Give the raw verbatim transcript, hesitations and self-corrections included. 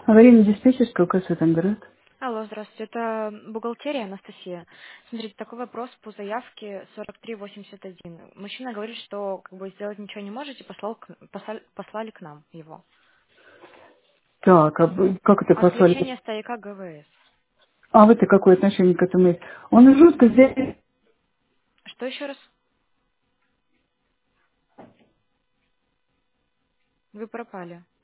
Аварийно диспетчерская, УК Светогород. Алло, здравствуйте. Это бухгалтерия, Анастасия. Смотрите, такой вопрос по заявке сорок три восемьдесят один. Мужчина говорит, что как бы сделать ничего не можете, послал к- посла- послали к нам его. Так, а вы- как это послали? Отключение стояка ГВС. А вы-то какое отношение к этому есть? Он жутко здесь. Что еще раз? Вы пропали.